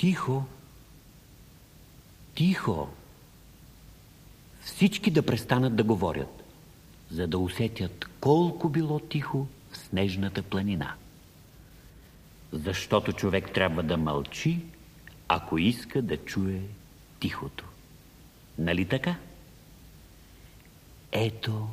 Тихо! Тихо! Всички да престанат да говорят, за да усетят колко било тихо в снежната планина. Защото човек трябва да мълчи, ако иска да чуе тихото. Нали така? Ето.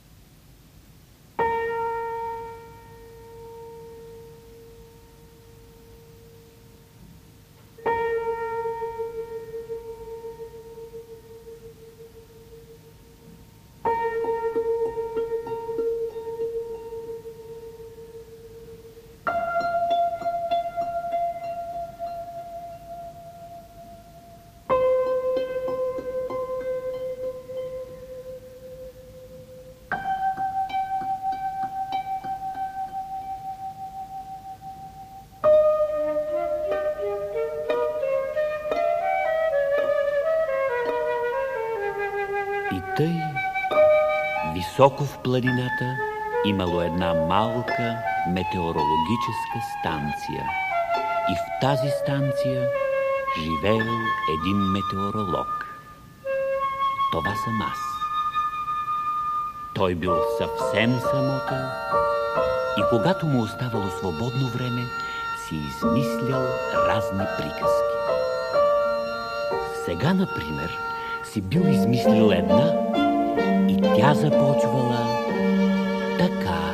И тъй, високо в планината имало една малка метеорологическа станция. И в тази станция живеел един метеоролог. Това съм аз. Той бил съвсем самотен и когато му оставало свободно време, си измислял разни приказки. Сега, например, си бил измислил една и тя започвала така.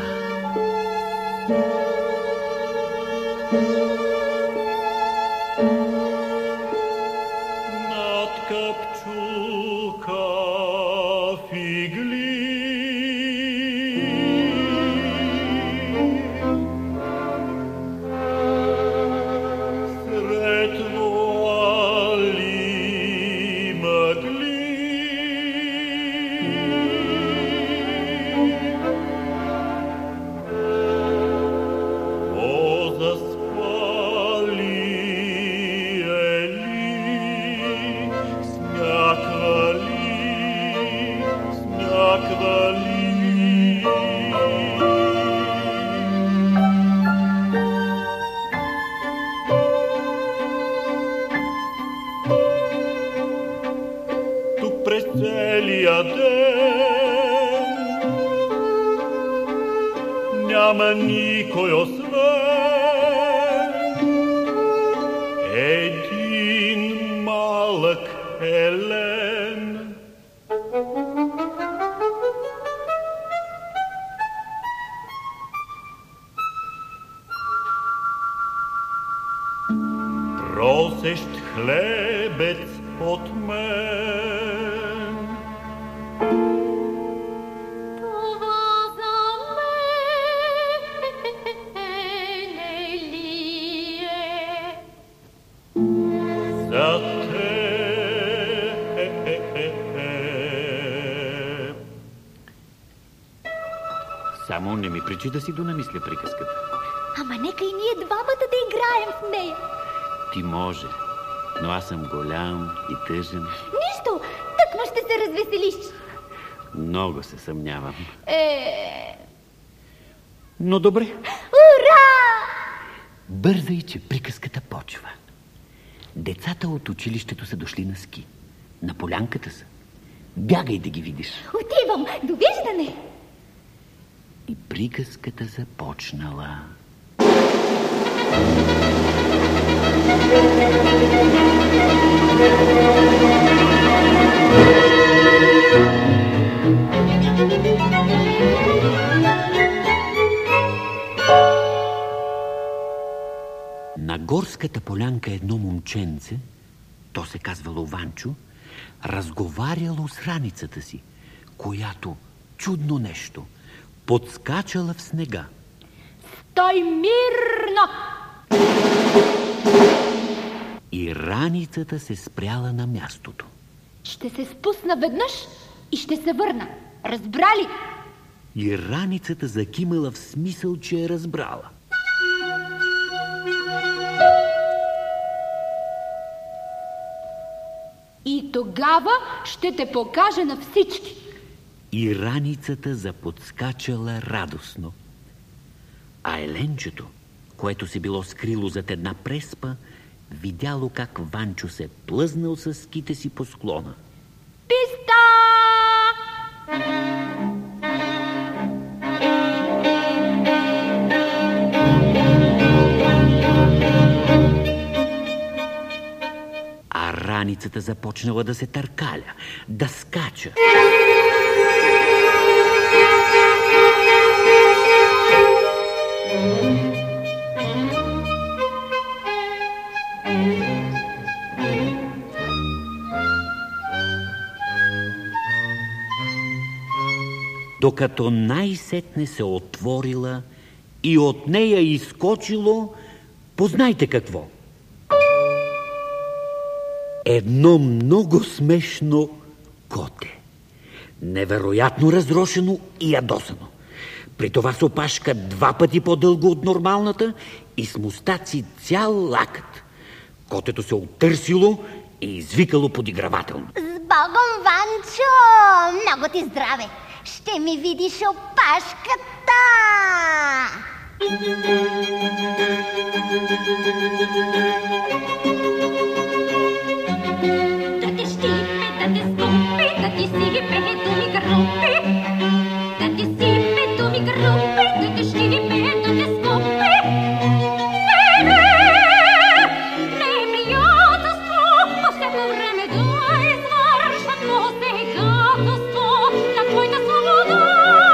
Над капчулка фигли, сред вуали мъгли, през целия ден няма никой освен един малък Елен. Просещ хлебец от мен. Това за мене ли е? За теб. Само не ми пречи да си донамисля приказката. Ама нека и ние двамата да играем в нея. Ти може, но аз съм голям и тъжен. Нищо, тъкмо ще се развеселиш. Много се съмнявам. Е... Но добре. Ура! Бързай, че приказката почва. Децата от училището са дошли на ски. На полянката са. Бягай да ги видиш. Отивам. Довиждане. И приказката започнала. На горската полянка едно момченце, то се казвало Ванчо, разговаряло с раницата си, която, чудно нещо, подскачала в снега. Стой мирно! И раницата се спряла на мястото. Ще се спусна веднъж и ще се върна. Разбрали? И раницата закимала в смисъл, че е разбрала. И тогава ще те покажа на всички. И раницата заподскачала радостно. А еленчето, което се било скрило зад една преспа, видяло как Ванчо се плъзнал с ските си по склона. Писта! А раницата започнала да се търкаля, да скача. Докато най-сетне се отворила и от нея изскочило, познайте какво. Едно много смешно коте. Невероятно разрошено и ядосано. При това с опашка 2 пъти по-дълго от нормалната и с мустаци цял лакът. Котето се оттърсило и извикало подигравателно. С Богом, Ванчо! Много ти здраве! Ще ми видиш опашката! Да те щипе, да те скупи, да ти сипе, думи групи. Да ти сипе, думи групи, да те щипе, да те скупи. Не е приятелство, по всяко време да извършва посегателство на твоята свобода.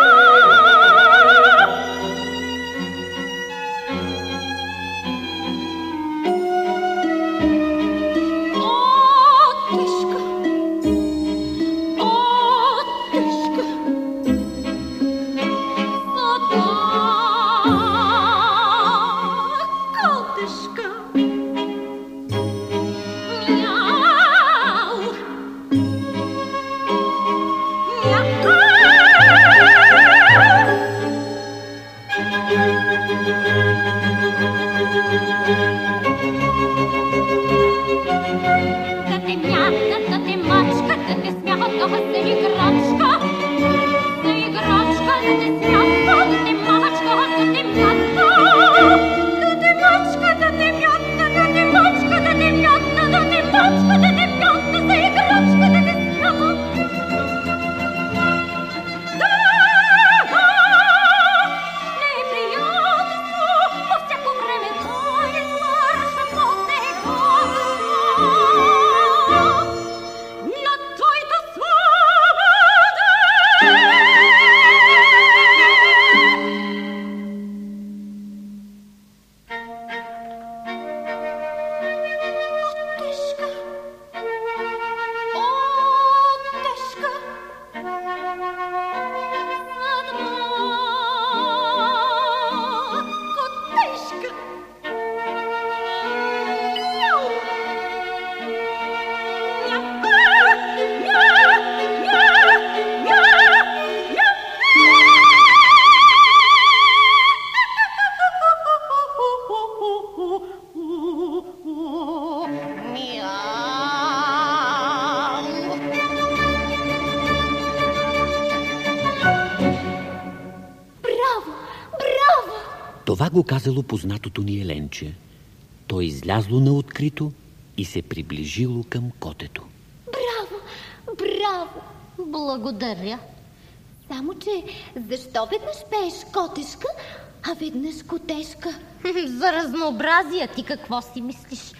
Това го казало познатото ни Еленче. Той излязло на открито и се приближило към котето. Браво, браво, благодаря. Само, че защо веднъж пееш котешка, а веднъж котешка? За разнообразие ти какво си мислиш?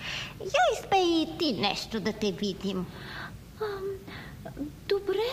Я изпей и ти нещо да те видим. Добре.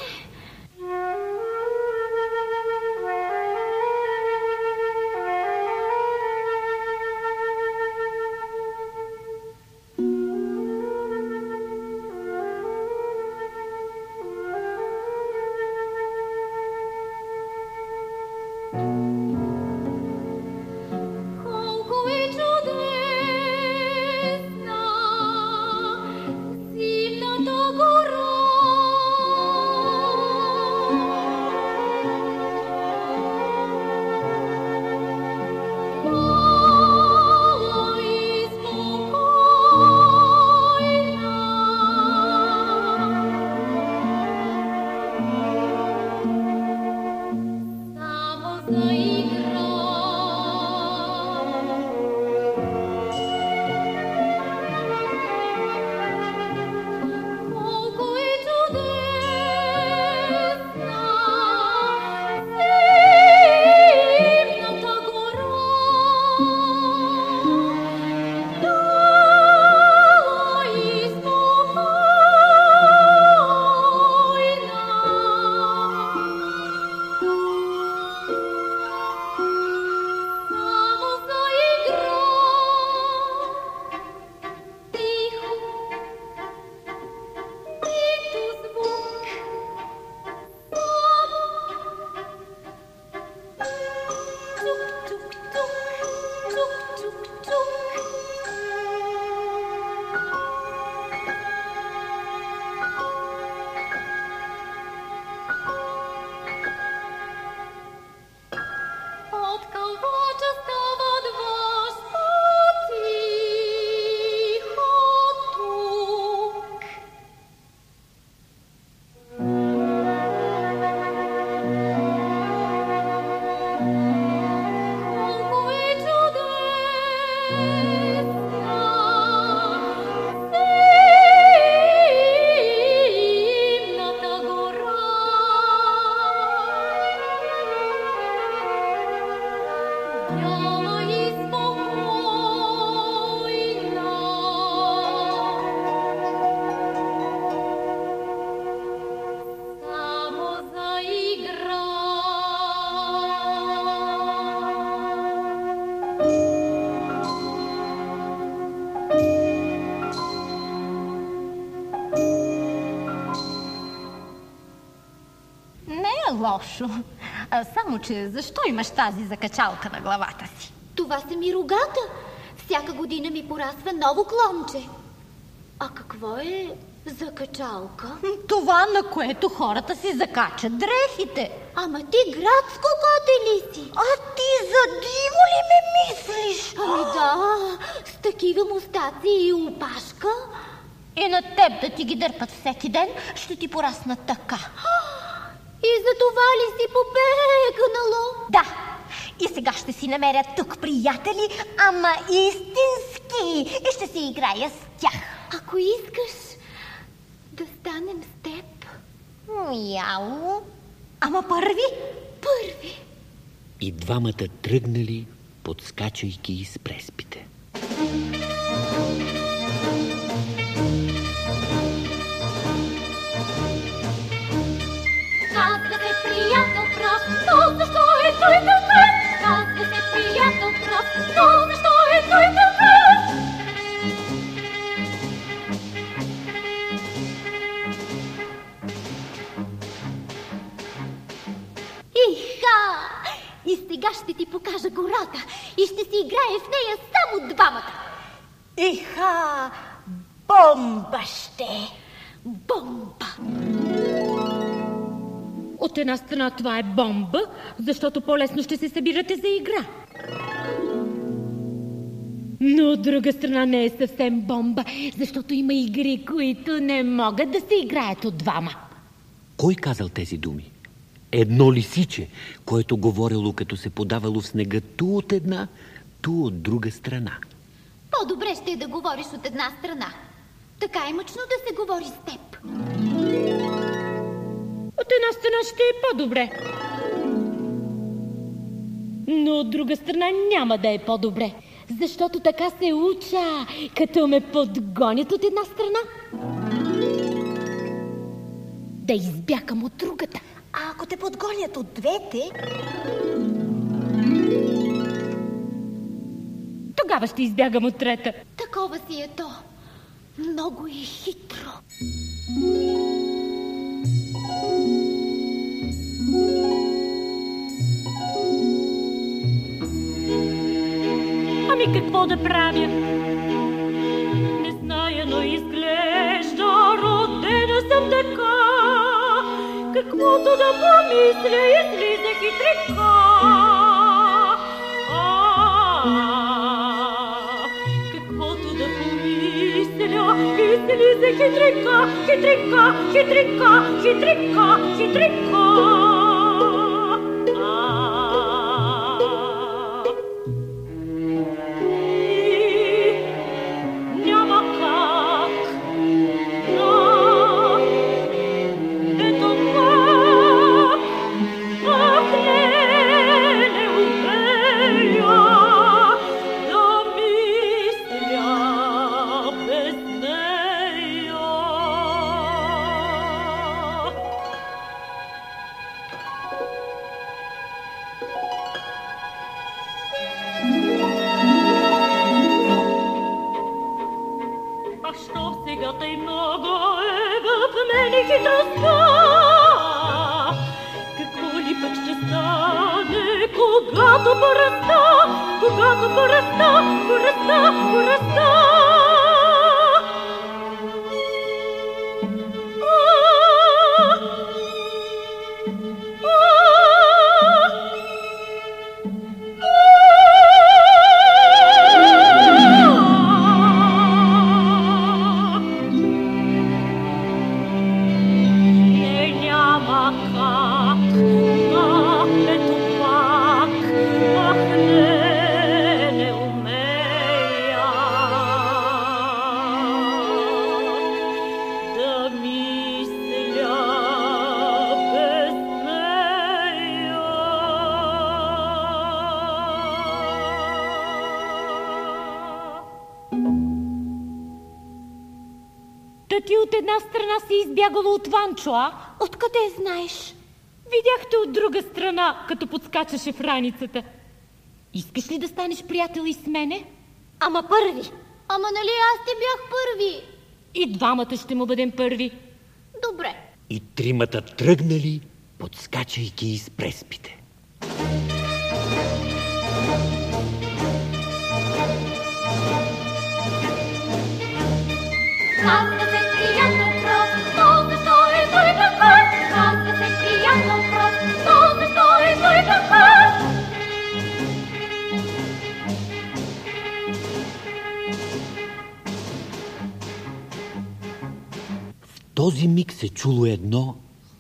Лошо. Само, че защо имаш тази закачалка на главата си? Това са ми рогата. Всяка година ми порасва ново клонче. А какво е закачалка? Това, на което хората си закачат дрехите. Ама ти градско коте ли си? А ти за диво ли ме мислиш? Ами да, с такива мустаци и опашка. И на теб да ти ги дърпат всеки ден, ще ти пораснат така. И за това ли си побегнало? Да. И сега ще си намеря тук приятели, ама истински. И ще си играя с тях. Ако искаш да станем с теб. Мяу. Ама първи? Първи. И двамата тръгнали, подскачайки из преспите. Казва се приятел прав, но защо е той такъв? Казва се приятел прав, но защо е той такъв? Иха! И сега ще ти покажа гората и ще си играе в нея само двамата. Иха! Бомба ще! Бомба! От една страна това е бомба, защото по-лесно ще се събирате за игра. Но от друга страна не е съвсем бомба, защото има игри, които не могат да се играят от двама. Кой казал тези думи? Едно лисиче, което говорило, като се подавало в снега ту от една, ту от друга страна. По-добре ще е да говориш от една страна. Така е мъчно да се говори с теб. От една страна ще е по-добре. Но от друга страна няма да е по-добре. Защото така се уча, като ме подгонят от една страна. Да избягам от другата. А ако те подгонят от двете... Тогава ще избягам от трета. Такова си е то. Много е хитро. Ами какво да правя? Не зная, но изглежда родена съм така. Каквото да помисля, излиза хитрика. Каквото да помисля, излиза хитрика, хитрика, хитрика, хитрика, хитрика. Та ти от една страна си избягала от Ванчо, а? Откъде знаеш? Видяхте от друга страна, като подскачаше в раницата. Искаш ли да станеш приятел и с мене? Ама първи. Ама нали аз те бях първи? И двамата ще му бъдем първи. Добре. И тримата тръгнали, подскачайки из преспите. Казва се приятел прост, то защо е той така? Казва се приятел прост, то защо е той така? В този миг се чуло едно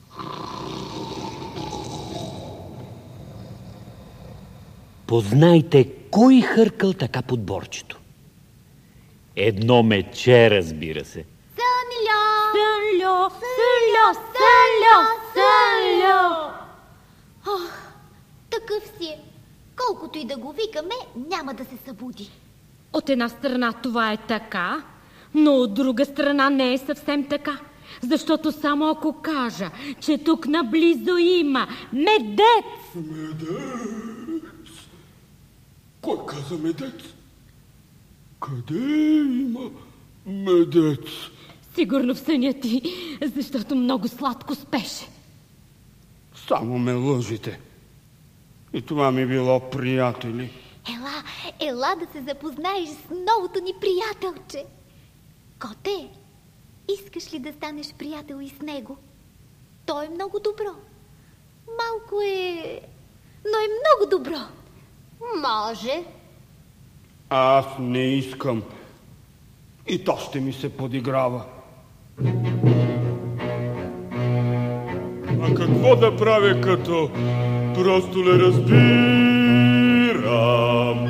Познайте кой хъркал така под борчето. Едно мече, разбира се. Сънльо! Сънльо, Сънльо, Сънльо, Сънльо! Ох, такъв си е. Колкото и да го викаме, няма да се събуди. От една страна това е така, но от друга страна не е съвсем така. Защото само ако кажа, че тук наблизо има медец... Медец? Кой каза медец? Къде има медец? Сигурно в съня ти, защото много сладко спеше. Само ме лъжите. И това ми било приятели. Ела да се запознаеш с новото ни приятелче. Коте, искаш ли да станеш приятел и с него? Той е много добро. Малко е, но е много добро. Може. Аз не искам. И то ще ми се подиграва. А какво да правя, като просто не разбирам?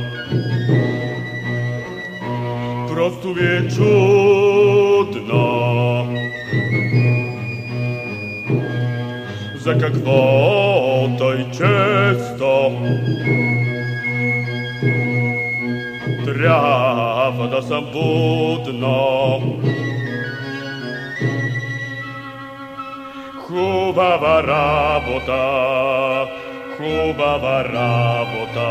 Просто ми е чудно. За какво тъй често трябва да съм будно? Хубава работа, хубава работа.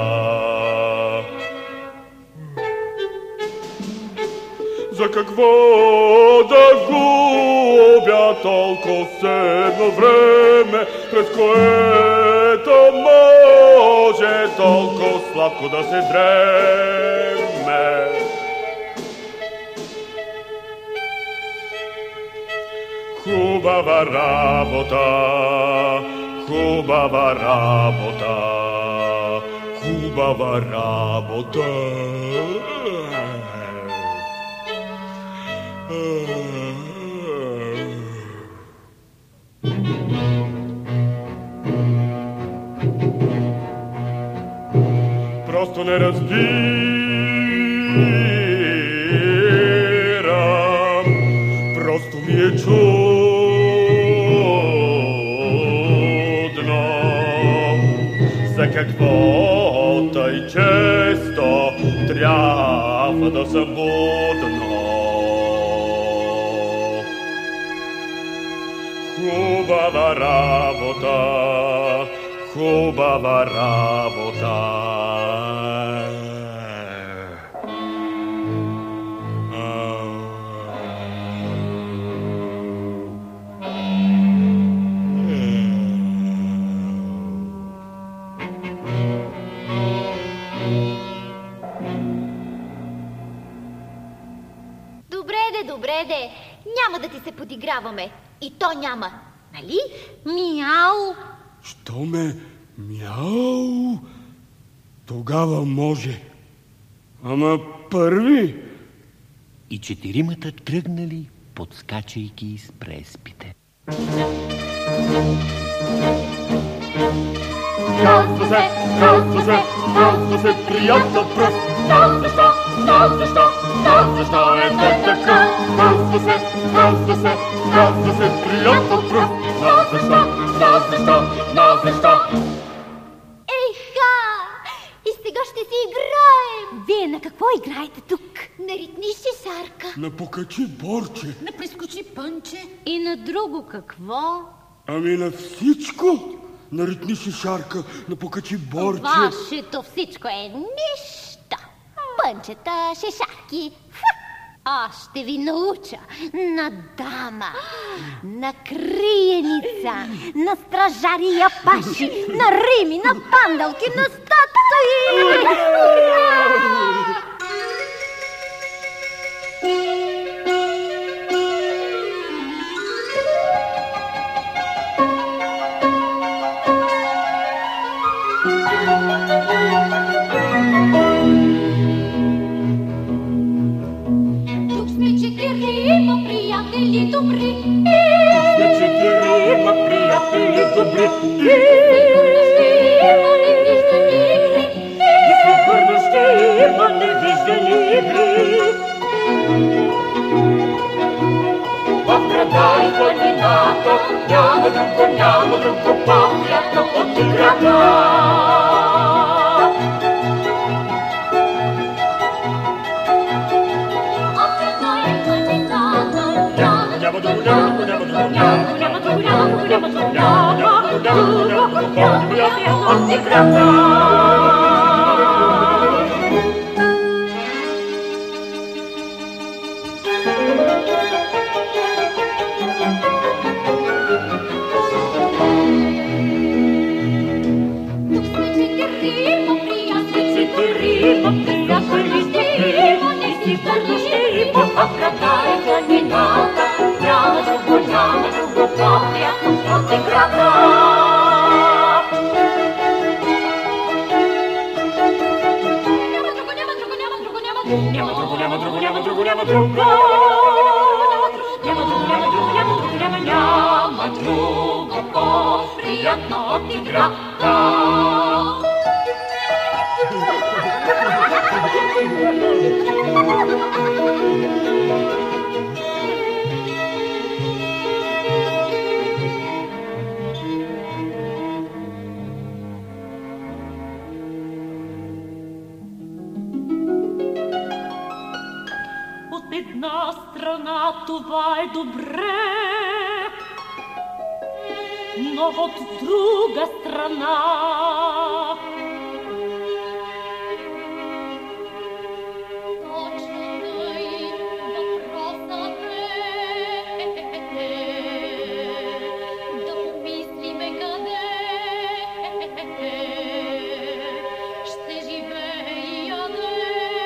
За какво да губя толкова седно време, през което може толкова сладко да се дреме? Хубава работа, хубава работа, хубава работа. Просто не разбирам, просто ми е чудно. За какво тъй често трябва да съм будно? Хубава работа, хубава работа. Добре де, няма да ти се подиграваме. И то няма, нали? Мяу! Що ме мяу? Тогава може. Ама първи. И четиримата тръгнали, подскачайки из преспите. Казва се, приятел пръст. Защо е той така? Казва се, приятел пръст. Защо? Еха! И сега ще си играем! Вие на какво играете тук? Наритни шишарка. На покачи борче. На прескочи пънче. И на друго какво? Ами на всичко. Наритни шишарка, на покачи борче. Вашето всичко е нищо. Пънчета, шишарки. Аз ще ви науча на дама, на криеница, на стражари и апаши, на рими, на пандалки, на статуи. Тук сме четирима приятели добри. Сме четирима приятели добри. И сигурно ще има невиждани игри. В града и планината няма друго по-приятно от играта. От една страна това е добре, но от друга страна Точно тъй въпросът е да помислиме къде ще живее и яде.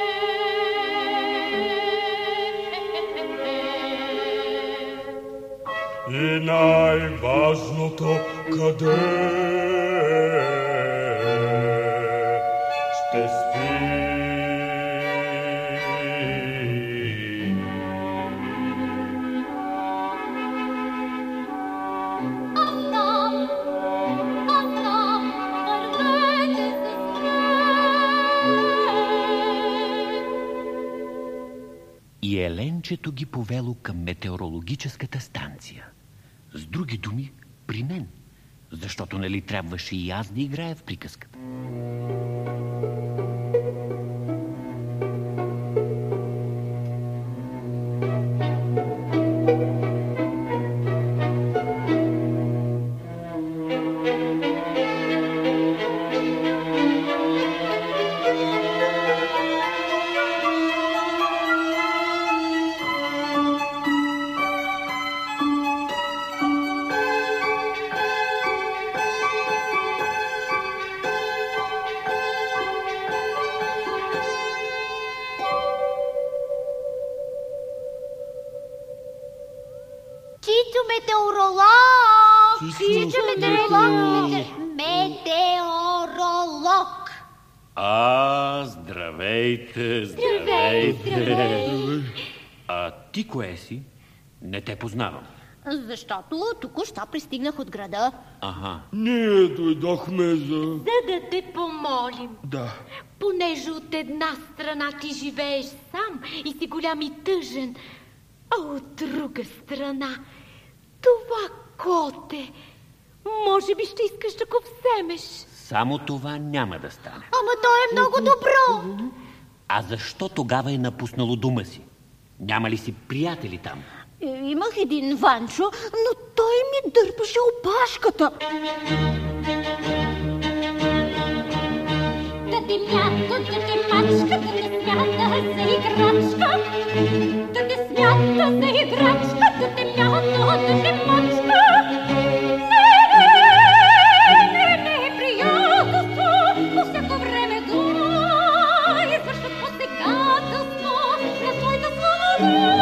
И най-важното къде ще спи. И Еленчето ги повело към метеорологическата станция. С други думи, при мен. Защото нали трябваше и аз да играя в приказката. Чичо метеоролог! Чичо Метеоролог! Здравейте, Здравей! А ти кое си? Не те познавам. Защото току-що пристигнах от града. Аха. Ние дойдохме за... За да те помолим. Да. Понеже от една страна ти живееш сам и си голям и тъжен, а от друга страна това коте, може би ще искаш да го вземеш. Само това няма да стане. Ама то е много добро! А защо тогава е напуснало дома си? Няма ли си приятели там? Имах един Ванчо, но той ми дърпаше опашката. Да те мята, да те мачка, да те смята за играчка. Да те смята за играчка, да те мята, да те мачка. Не, приятелство, по всяко време да извършват посегателство на твоята свобода.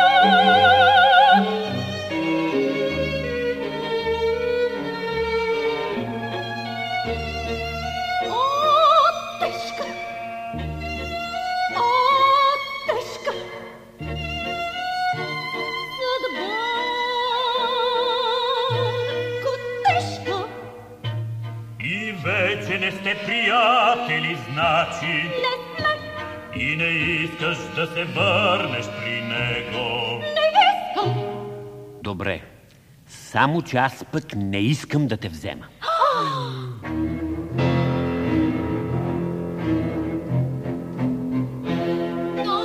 Не сте приятели, значи. Не сме. И не искаш да се върнеш при него. Не искам. Добре, само че аз пък не искам да те взема. Но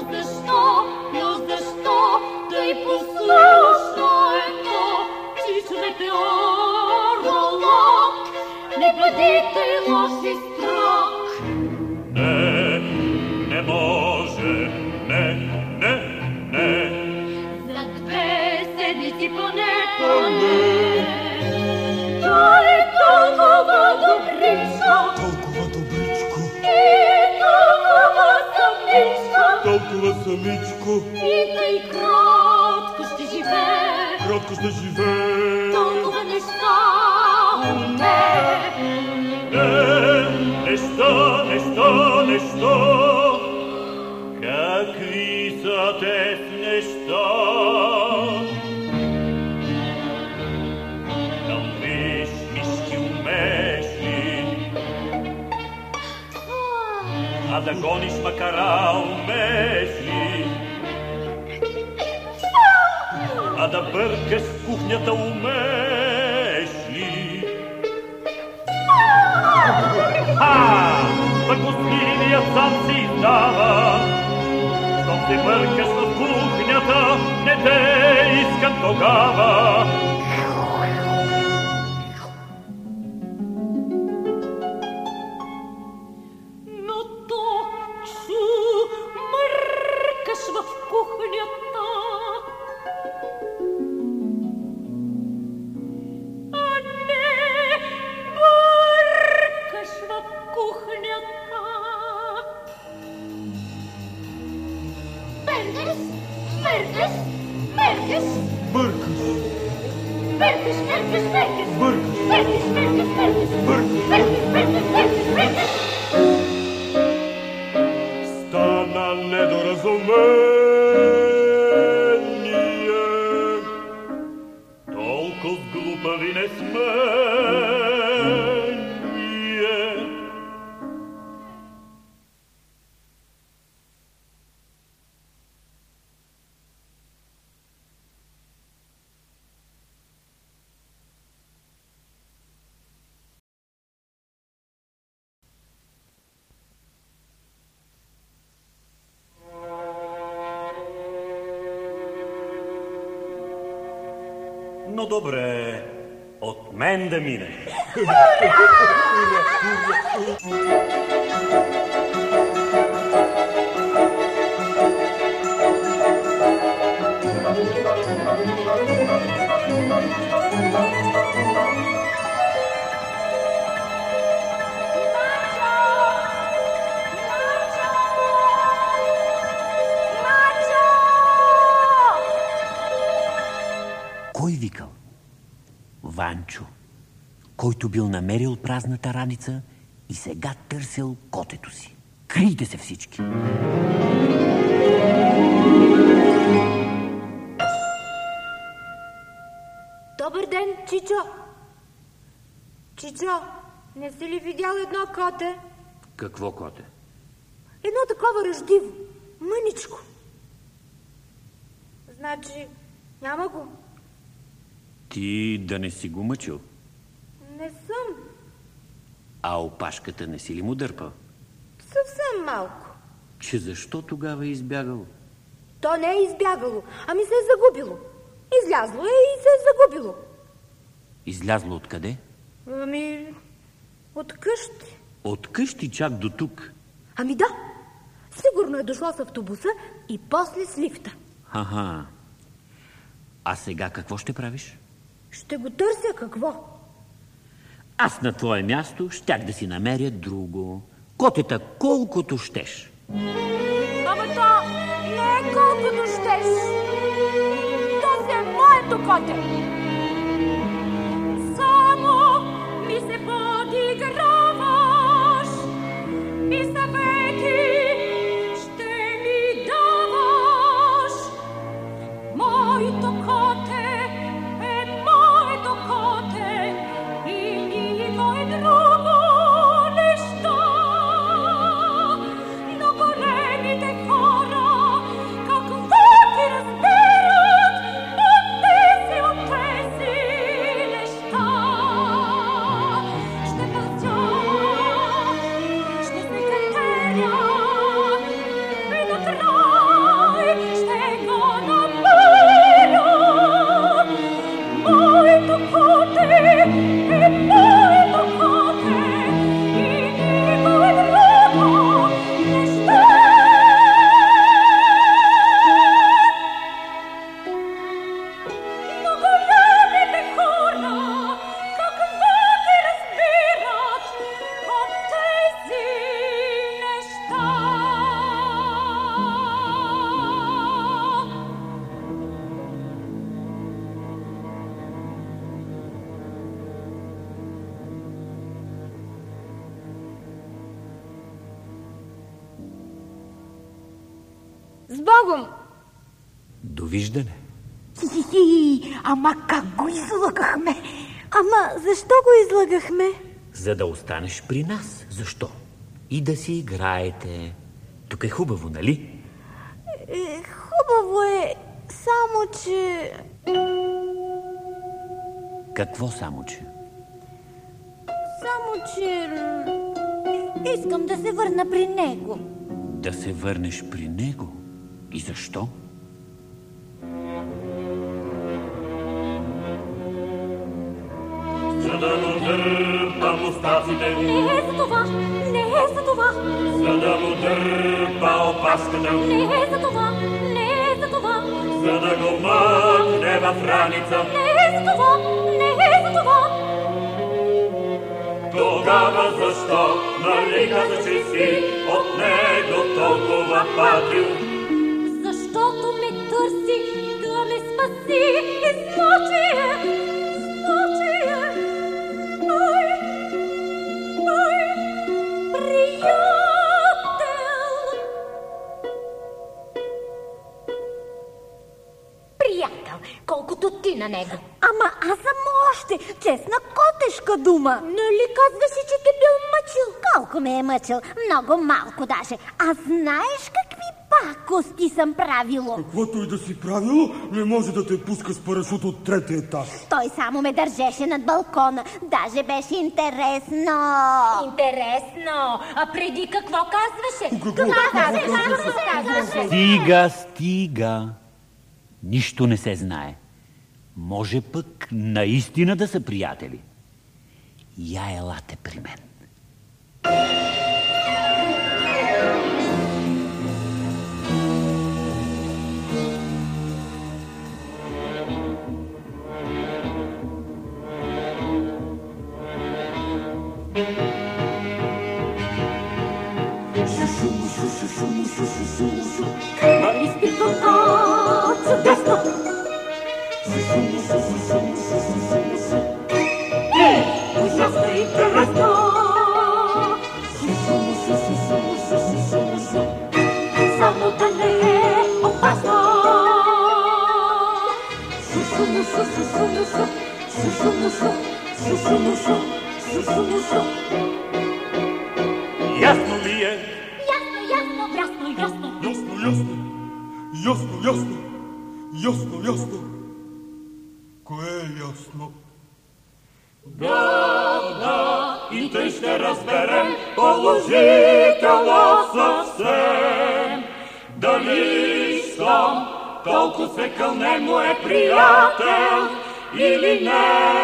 защо тъй послушно е то, чичовете оролок, не бъдете лоши строг. Не може, не. За 2 седмици поне. Той е толкова добричко. И толкова самичко. И тъй кротко ще живее. Толкова неща умее. Неща. Какви са те неща? Там виж, мишки умееш ли? А да гониш макара умееш ли? А да бъркаш в кухнята умееш ли? Пък усилият сам си издава. Щом се бъркаш в кухнята, не те искам тогава. Но точно мъркаш в кухнята. А не бъркаш в кухнята. Стана недоразумение. Толкова глупави не сме. Но добре, от мен да мине. Кой викал? Ванчо, който бил намерил празната раница и сега търсил котето си. Крийте се всички! Добър ден, Чичо! Чичо, не си ли видял едно коте? Какво коте? Едно такова ръждиво, мъничко. Значи, няма го? Ти да не си го мъчил? Не съм. А опашката не си ли му дърпал? Съвсем малко. че защо тогава е избягало? То не е избягало, ами се е загубило. Излязло е и се е загубило. Излязло откъде? Ами, от къщи. От къщи чак до тук. Ами да, сигурно е дошло с автобуса и после с лифта. Аха. А сега какво ще правиш? Ще го търся какво? Аз на твое място щях да си намеря друго. Котета колкото щеш. Ама то не е колкото щеш. То си е моето коте. Само ми се подиграваш и съвети ще ми даваш. Моето коте е моето коте и никой друго неща. Но големите хора какво ти разберат от тези неща. Ще пътя, ще се катеря и накрай ще го намеря. Моето коте е моето коте и никой друго неща. Но големите хора какво ти разбират от тези неща. С Богом! Довиждане. Ама как го излагахме? Ама защо го излагахме? За да останеш при нас. Защо? И да си играете. Тук е хубаво, нали? Хубаво е, само че... Какво само че? Само че... Искам да се върна при него. Да се върнеш при него? И защо? За да му дърпам устаците, Не е за това, не е за това, за да му дърпа опашката, не е за това, не е за това, за да го мъкне в раница. не е за това, не е за това. Тогава защо, нали каза, че си от него толкова патил? Защото ме търси да ме спаси и значи мой приятел. Приятел, колкото ти на него. Ама аз съм още честна котешка дума. Нали казва си, че те бил мъчил? Колко ме е мъчил? Много малко даже. А знаеш какви пакости съм правило? Каквото и да си правило, не може да те пуска с парашут от третия етаж. Той само ме държеше над балкона. Даже беше интересно. Интересно. А преди какво казваше? Стига, стига. Нищо не се знае. Може пък наистина да са приятели. Я елате при мен. Чудесно! Ужасно интересно! Само да не е опасно! Ясно ли е? Ясно. Кое е ясно? Да, и тъй ще разберем положително съвсем. Дали щом толкова се кълне му е приятел или не.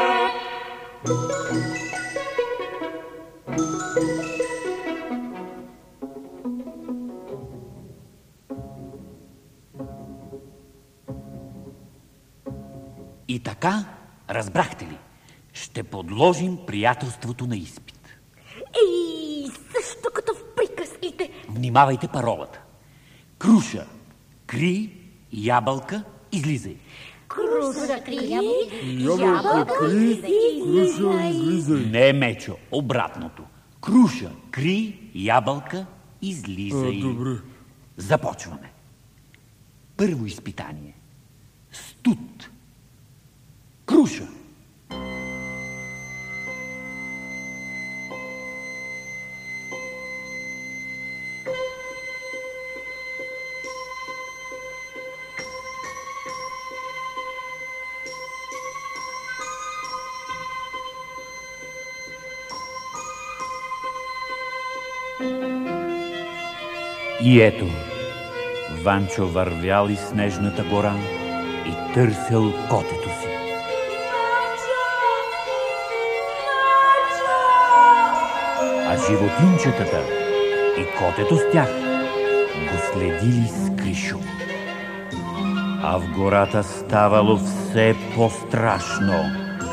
И така, разбрахте ли, ще подложим приятелството на изпит. Ей, също като в приказките. Внимавайте паролата. Круша, кри, ябълка, излизай. Круша, кри, Ябълка, кри, круша, излизай. Не, Мечо, обратното. Круша, кри, ябълка, излизай. Добре. Започваме. Първо изпитание. Студ. Круша. И ето, Ванчо вървял из снежната гора и търсил котето си. А животинчетата и котето с тях го следили с Кришо. А в гората ставало все по-страшно.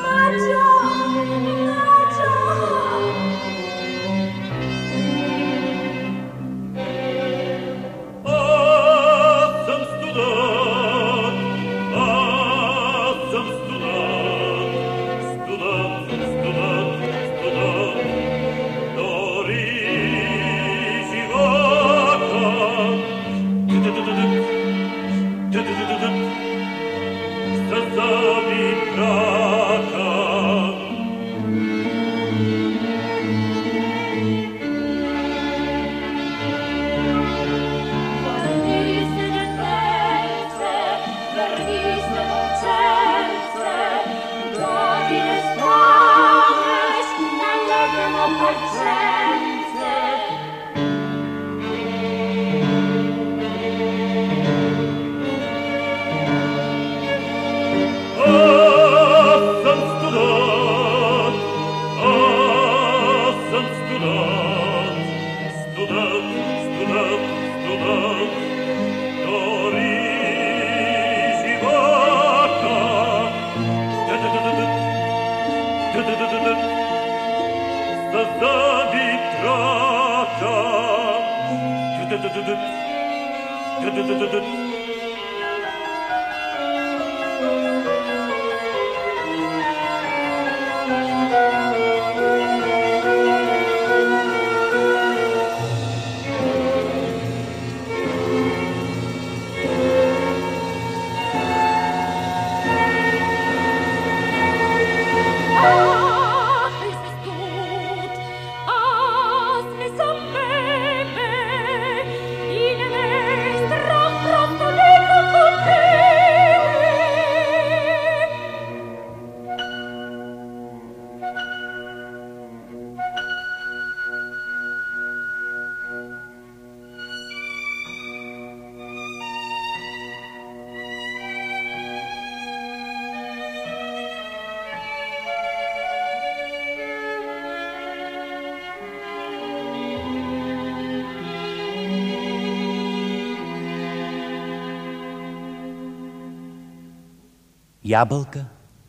Ябълка?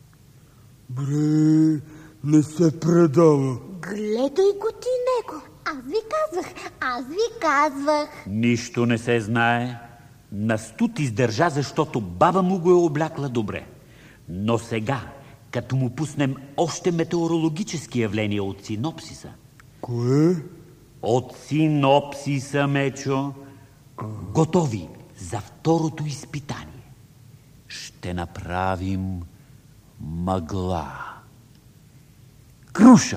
Бре, не се предава. Гледай го ти него. Аз ви казвах. Нищо не се знае. На студ издържа, защото баба му го е облякла добре. Но сега, като му пуснем още метеорологически явления от синопсиса. Кое? От синопсиса, Мечо. Готови за второто изпитание. Ще направим мъгла. Круша.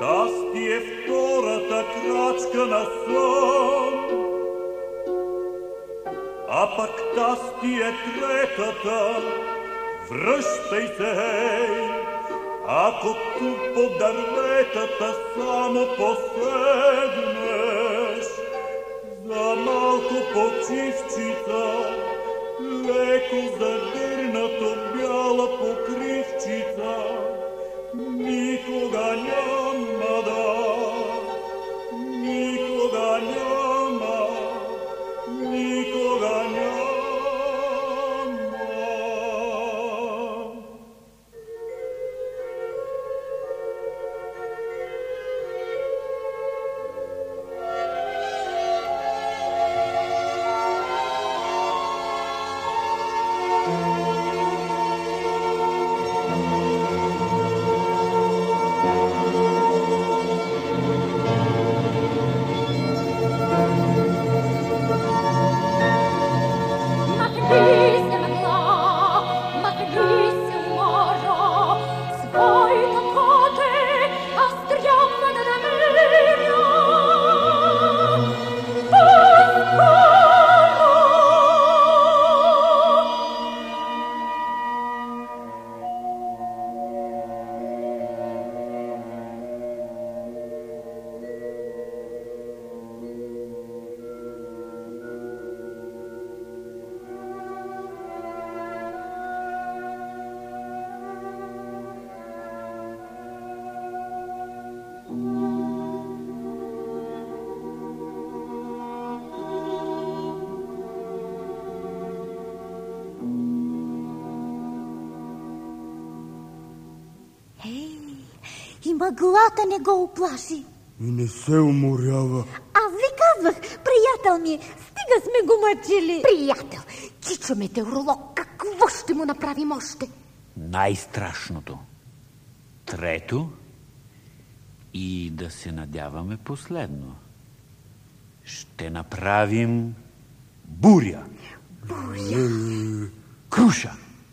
Таз ти е втората крачка на сон, а пък таз ти е третата. Връщай се, ако тук по дърветата само поседнеш, за малко почивчица, леко задърнато бяла покривчица, никога няма да, никога няма, никога няма. И мъглата не го оплаши. И не се уморява. Аз ви казвах, приятел ми, стига сме го мъчили. Приятел, чичо метеоролог, какво ще му направим още? Най-страшното. Трето и да се надяваме последно. Ще направим буря. Буря. Круша.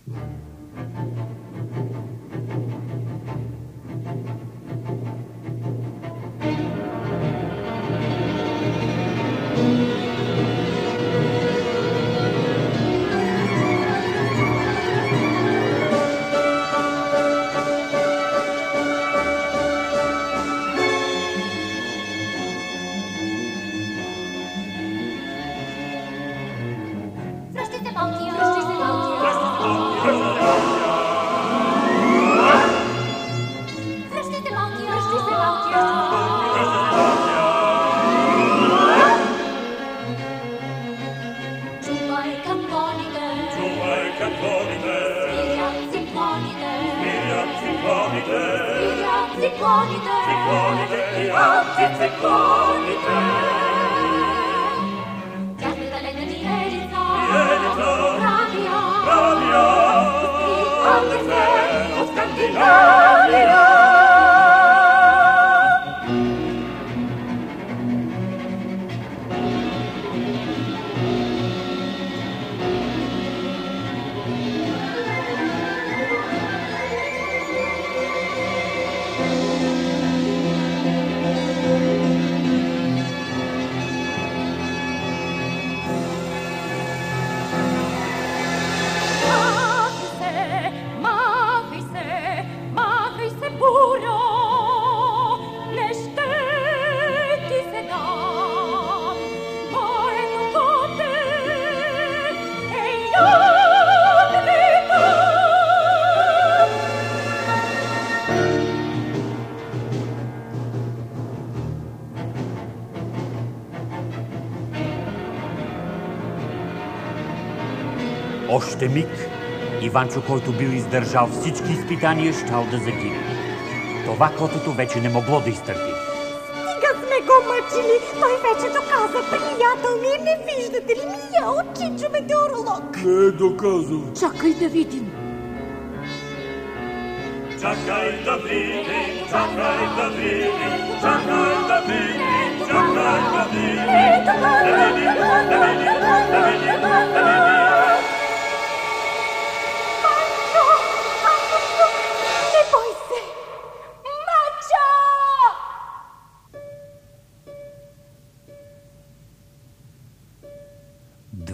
Още миг Иванчо, който бил издържал всички изпитания, щял да загине. Това котото вече не могло да изтърпи. Стига сме го мъчили. Той вече доказа, приятел ми. Не виждате ли мия от чичо метеоролог? Не е доказал. Чакай да видим. Чакай да видим, чакай да видим, чакай да видим, чакай да видим, да видим, да видим, да видим, да видим. Не бой се! Мачо!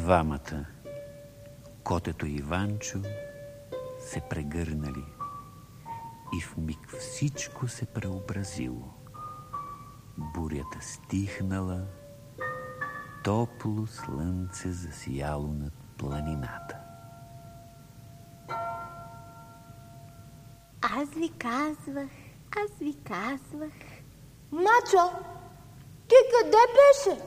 Двамата, котето и Иванчо, се прегърнали и в миг всичко се преобразило. Бурята стихнала, топло слънце засияло над планината. Аз ви казвах. Мачо, ти къде беше?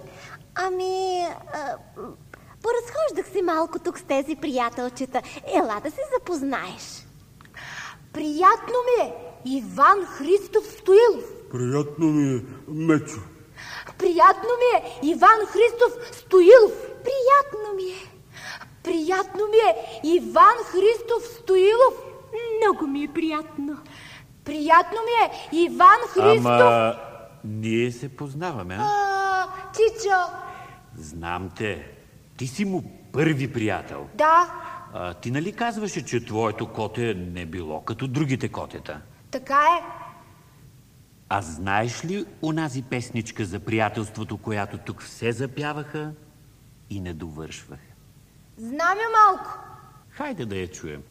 Поразхождах се малко тук с тези приятелчета. Ела да се запознаеш. Приятно ми е, Иван Христов Стоилов. Приятно ми е, Мечо. Приятно ми е, Иван Христов Стоилов. Приятно ми е. Приятно ми е, Иван Христов Стоилов. Много ми е приятно. Приятно ми е, Иван Христов... Ама ние се познаваме, а? Чичо. Знам те. Ти си му първи приятел. Да. Ти нали казваше, че твоето коте не било като другите котета? Така е. А знаеш ли онази песничка за приятелството, която тук все запяваха и не довършваха? Знам я малко. Хайде да я чуем.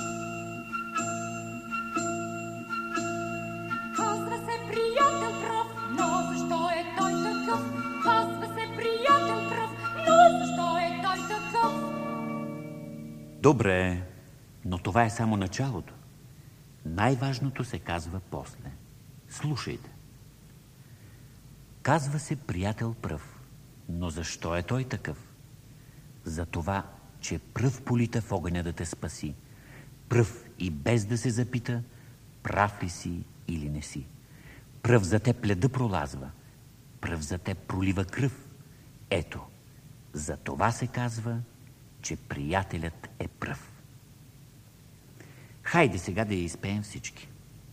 Казва се приятел прав, но защо е той такъв? Казва се приятел прав, но защо е той такъв? Добре, но това е само началото. Най-важното се казва после. Слушайте. Казва се приятел пръв, но защо е той такъв? Затова, че пръв полита в огъня да те спаси. Пръв и без да се запита, прав ли си или не си. Пръв за теб леда пролазва, пръв за теб пролива кръв. Ето, за това се казва, че приятелят е пръв. Хайде сега да я изпеем всички.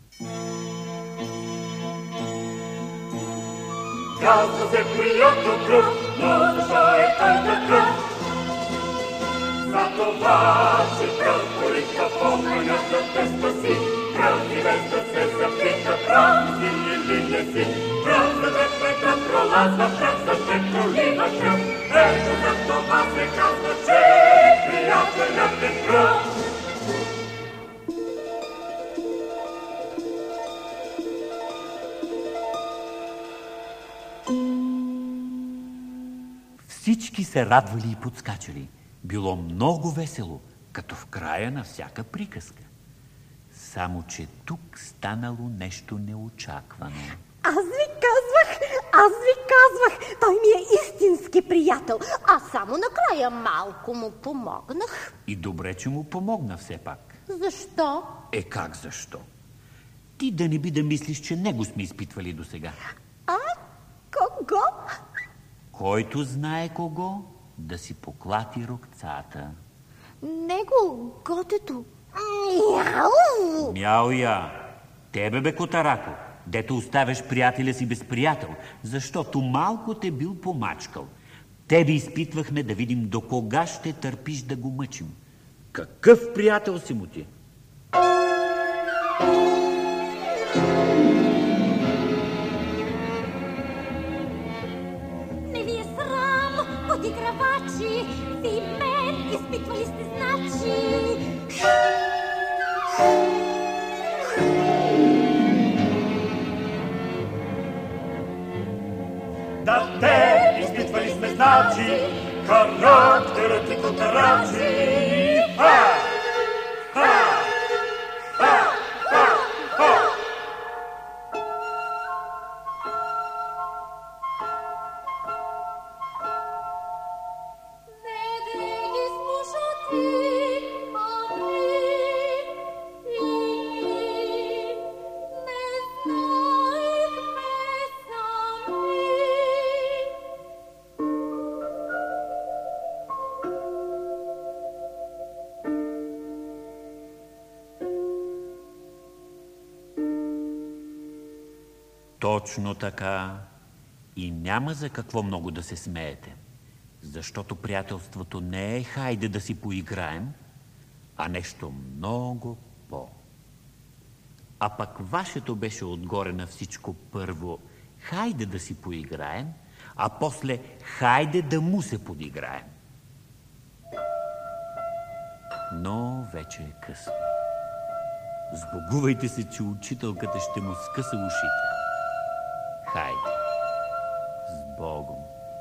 Казва се приятел пръв, но защо е той такъв? За това, че пръв полита в огъня да те спаси. Пръв и без да се запита, прав си или не си. Пръв за теб леда пролазва, пръв за теб пролива кръв. Ето за това се казва, че приятелят е пръв. Всички се радвали и подскачали. Било много весело, като в края на всяка приказка. Само че тук станало нещо неочаквано. Аз ви казвах, той ми е истински приятел. Аз само накрая малко му помогнах. И добре, че му помогна все пак. Защо? Как защо? Ти да не би да мислиш, че него сме изпитвали досега. Кого? Който знае кого, да си поклати рокцата. Него, котето. Мяу-я! Тебе бе, котарако, дето оставяш приятеля си без приятел, защото малко те бил помачкал. Тебе изпитвахме да видим до кога ще търпиш да го мъчим. Какъв приятел си му ти? Не ви е срам, подигравачи, ви мен изпитвали сте значи. Да те изпитвали сме значи, характерът ти котарачи. Ха! Ха! Ха! Ха! Ха! Точно така. И няма за какво много да се смеете. Защото приятелството не е хайде да си поиграем, а нещо много по. А пък вашето беше отгоре на всичко първо хайде да си поиграем, а после хайде да му се подиграем. Но вече е късно. Сбогувайте се, че учителката ще му скъса ушите. Хайде, с Богом!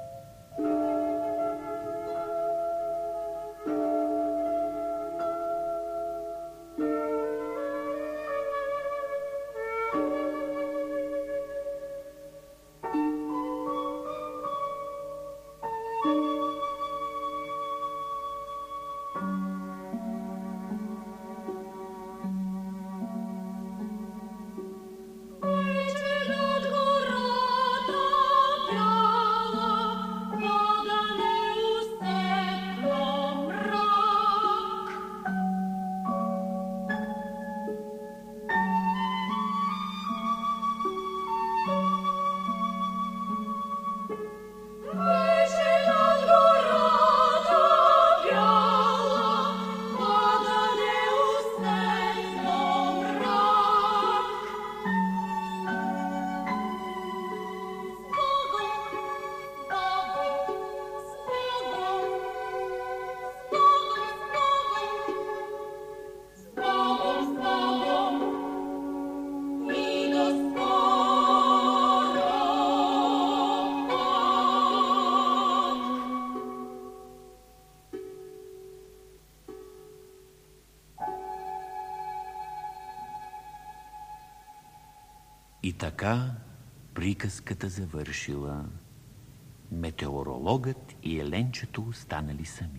И така приказката завършила. Метеорологът и Еленчето останали сами.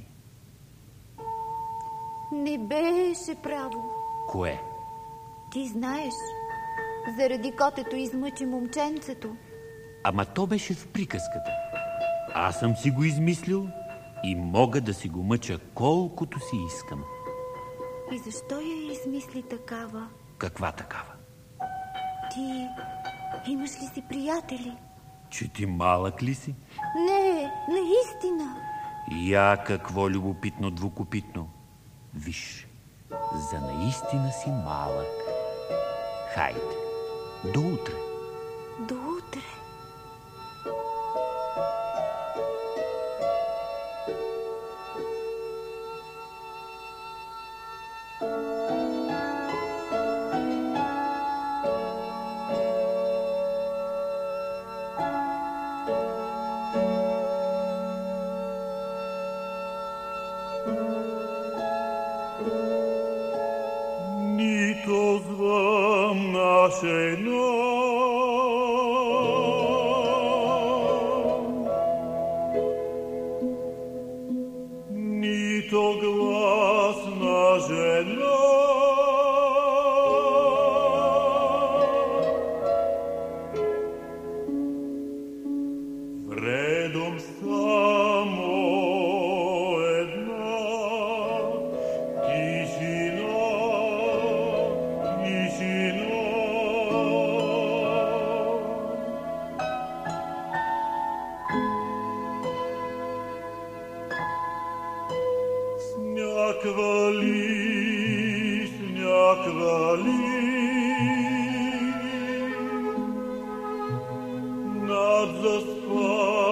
Не беше право. Кое? Ти знаеш, заради котето измъчи момченцето. Ама то беше в приказката. Аз съм си го измислил и мога да си го мъча колкото си искам. И защо я измисли такава? Каква такава? Ти имаш ли си приятели? Че ти малък ли си? Не, наистина. Я какво любопитно двукопитно. Виж, за наистина си малък. Хайде, до утре. До утре. Нито звън на жена, нито глас на жена, вредом само една тишина, тишина. Сняг вали над заспа